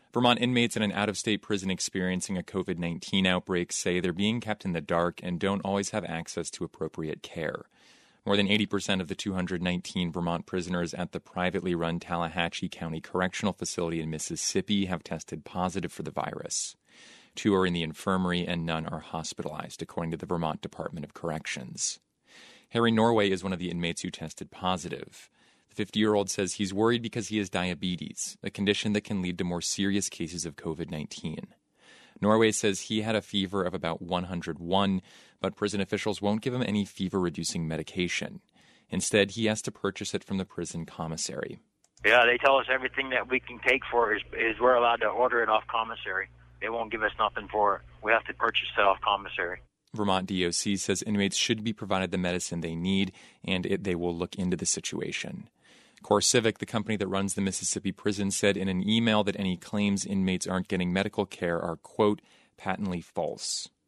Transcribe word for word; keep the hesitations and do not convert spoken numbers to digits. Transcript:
Vermont inmates in an out-of-state prison experiencing a covid nineteen outbreak say they're being kept in the dark and don't always have access to appropriate care. More than eighty percent of the two hundred nineteen Vermont prisoners at the privately run Tallahatchie County Correctional Facility in Mississippi have tested positive for the virus. Two are in the infirmary and none are hospitalized, according to the Vermont Department of Corrections. Harry Norway is one of the inmates who tested positive. The fifty-year-old says he's worried because he has diabetes, a condition that can lead to more serious cases of covid nineteen. Norway says he had a fever of about one hundred one, but prison officials won't give him any fever-reducing medication. Instead, he has to purchase it from the prison commissary. Yeah, they tell us everything that we can take for is, is we're allowed to order it off commissary. They won't give us nothing for it. We have to purchase it off commissary. Vermont D O C says inmates should be provided the medicine they need, and it, they will look into the situation. CoreCivic, the company that runs the Mississippi prison, said in an email that any claims inmates aren't getting medical care are, quote, patently false.